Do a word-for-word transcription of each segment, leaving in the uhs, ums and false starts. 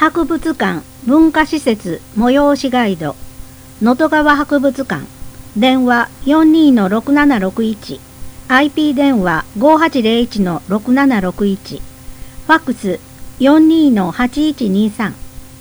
博物館文化施設催しガイド能登川博物館電話 よんにーろくななろくいち アイピー 電話 ごはちゼロいちのろくななろくいち ファックス よんにーのはちいちにさん。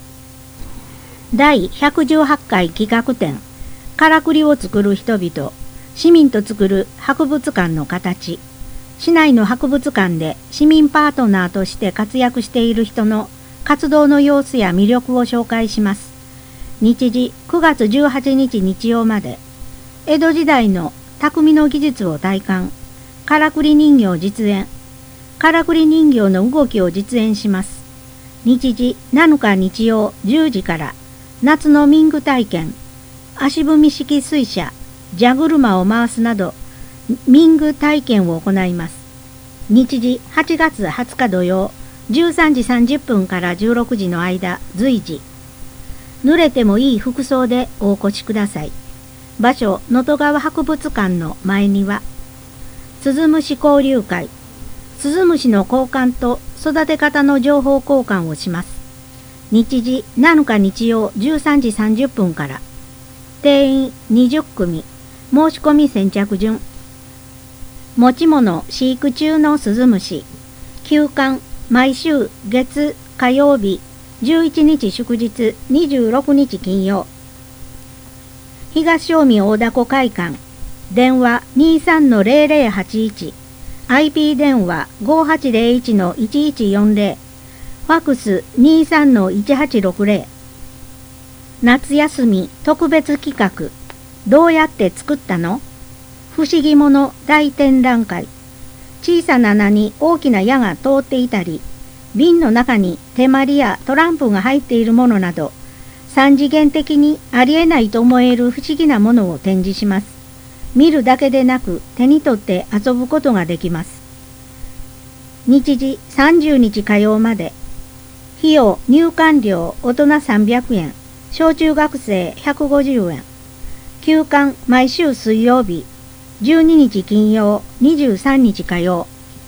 第ひゃくじゅうはちかい企画展からくりを作る人々市民と作る博物館の形。市内の博物館で市民パートナーとして活躍している人の活動の様子や魅力を紹介します。日時くがつじゅうはちにち日曜まで。江戸時代の匠の技術を体感。からくり人形実演。からくり人形の動きを実演します。日時なのか日曜じゅうじから夏の民具体験。足踏み式水車、蛇車を回すなど民具体験を行います。日時はちがつはつか土曜じゅうさんじさんじゅっぷんからじゅうろくじの間随時。濡れてもいい服装でお越しください。場所能登川博物館の前庭。スズムシ交流会。スズムシの交換と育て方の情報交換をします。日時なのか日曜じゅうさんじさんじゅっぷんから。定員にじゅっくみ。申し込み先着順。持ち物飼育中のスズムシ。休館毎週月火曜日じゅういちにち祝日にじゅうろくにち金曜。東近江大凧会館電話 にーさんのゼロゼロはちいち アイピー 電話 ごはちゼロいちのいちいちよんゼロファックス にーさんのいちはちろくゼロ。夏休み特別企画どうやって作ったの？不思議者大展覧会。小さな穴に大きな矢が通っていたり、瓶の中に手まりやトランプが入っているものなど、三次元的にありえないと思える不思議なものを展示します。見るだけでなく手に取って遊ぶことができます。日時さんじゅうにち火曜まで。費用入館料大人さんびゃくえん、小中学生ひゃくごじゅうえん。休館毎週水曜日。じゅうににち金曜、にじゅうさんにち火曜。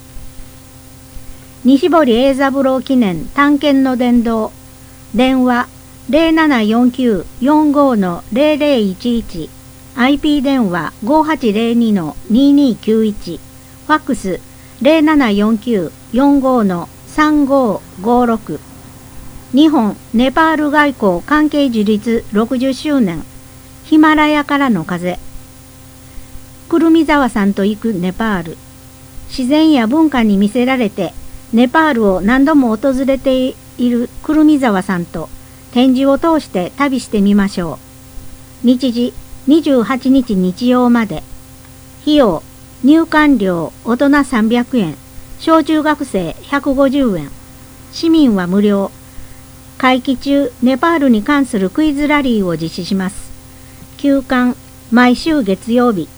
西堀英三郎記念探検の伝道。電話 ゼロななよんきゅうよんごのゼロゼロいちいち。アイピー 電話 ごはちゼロにのににきゅういち。ファックス ゼロななよんきゅうよんごのさんごごろく。日本ネパール外交関係樹立ろくじゅっしゅうねん。ヒマラヤからの風。くるみざわさんと行くネパール。自然や文化に魅せられてネパールを何度も訪れているくるみざわさんと展示を通して旅してみましょう。日時にじゅうはちにち日曜まで。費用入館料大人さんびゃくえん、小中学生ひゃくごじゅうえん。市民は無料。会期中ネパールに関するクイズラリーを実施します。休館毎週月曜日。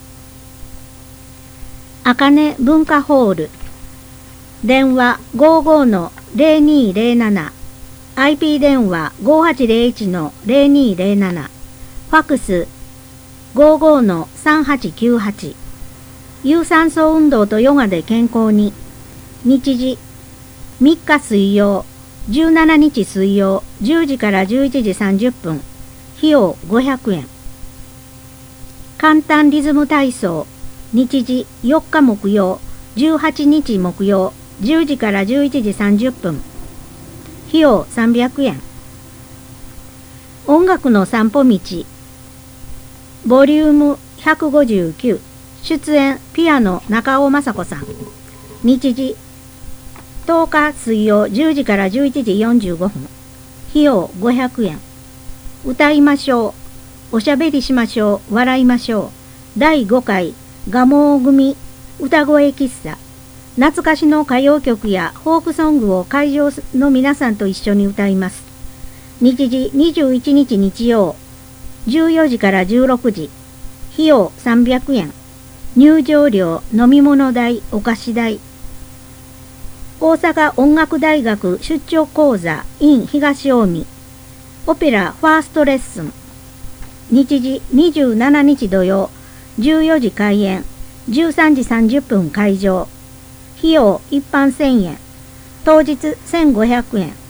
あかね文化ホール電話 ごじゅうごのゼロにゼロなな アイピー 電話 ごはちゼロいちのゼロにゼロななファックス ごじゅうごのさんはちきゅうはち。有酸素運動とヨガで健康に。日時みっか水曜じゅうしちにち水曜じゅうじからじゅういちじさんじゅっぷん。費用ごひゃくえん。簡単リズム体操。日時よっか木曜じゅうはちにち木曜じゅうじからじゅういちじさんじゅっぷん。費用さんびゃくえん。音楽の散歩道ボリュームひゃくごじゅうきゅう。出演ピアノ中尾雅子さん。日時とおか水曜じゅうじからじゅういちじよんじゅうごふん。費用ごひゃくえん。歌いましょう、おしゃべりしましょう、笑いましょう。だいごかい蒲生組歌声喫茶。懐かしの歌謡曲やフォークソングを会場の皆さんと一緒に歌います。日時にじゅういちにち日曜じゅうよじからじゅうろくじ。費用さんびゃくえん。入場料、飲み物代、お菓子代。大阪音楽大学出張講座 in 東近江オペラファーストレッスン。日時にじゅうしちにち土曜じゅうよじ開演、じゅうさんじさんじゅっぷん会場。費用一般せんえん、当日せんごひゃくえん。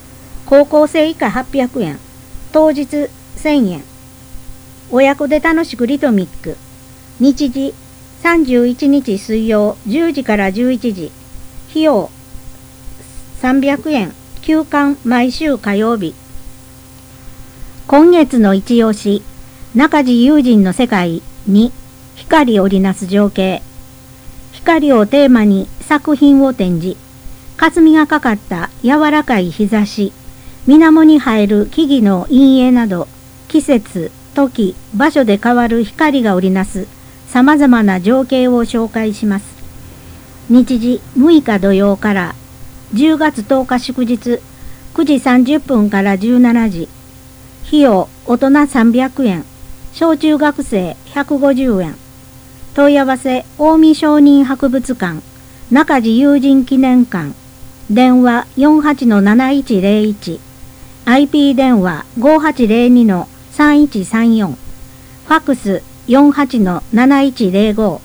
高校生以下はっぴゃくえん、当日せんえん。親子で楽しくリトミック。日時さんじゅういちにち水曜じゅうじからじゅういちじ。費用さんびゃくえん。休館毎週火曜日。今月の一押し、中地友人の世界に光を織りなす情景。光をテーマに作品を展示。霞がかかった柔らかい日差し、水面に映える木々の陰影など、季節、時、場所で変わる光が織りなす様々な情景を紹介します。日時むいか土曜からじゅうがつとおか祝日くじさんじゅっぷんからじゅうしちじ。費用大人さんびゃくえん、小中学生ひゃくごじゅうえん。問い合わせ近江商人博物館中地友人記念館。電話 よんはちのなないちぜろいち、アイピー 電話 ごはちぜろにのさんいちさんよん、ファックス よんはちのなないちぜろご。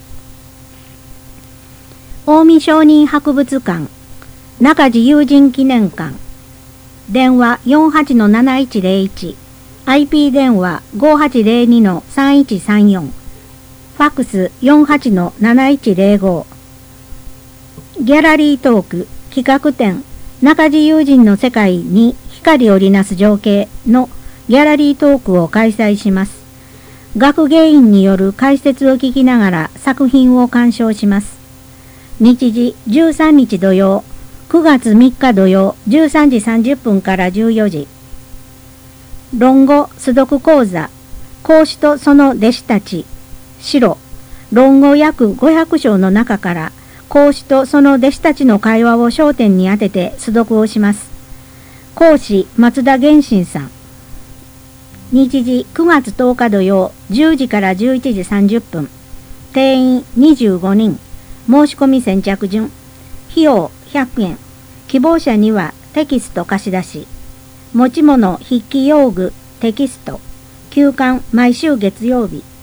近江商人博物館中地友人記念館。電話 よんはちのなないちぜろいち、アイピー 電話 ごはちぜろにのさんいちさんよん、ファックス よんはちのなないちぜろご。ギャラリートーク企画展中地友人の世界に光を織りなす情景のギャラリートークを開催します。学芸員による解説を聞きながら作品を鑑賞します。日時じゅうさんにち土曜、くがつみっか土曜じゅうさんじさんじゅっぷんからじゅうよじ。論語素読講座、孔子とその弟子たち、白、論語約ごひゃくしょうの中から孔子とその弟子たちの会話を焦点に当てて素読をします。講師松田元信さん。日時くがつとおか土曜じゅうじからじゅういちじさんじゅっぷん。定員にじゅうごにん。申し込み先着順。費用ひゃくえん。希望者にはテキスト貸し出し。持ち物筆記用具テキスト。休館毎週月曜日。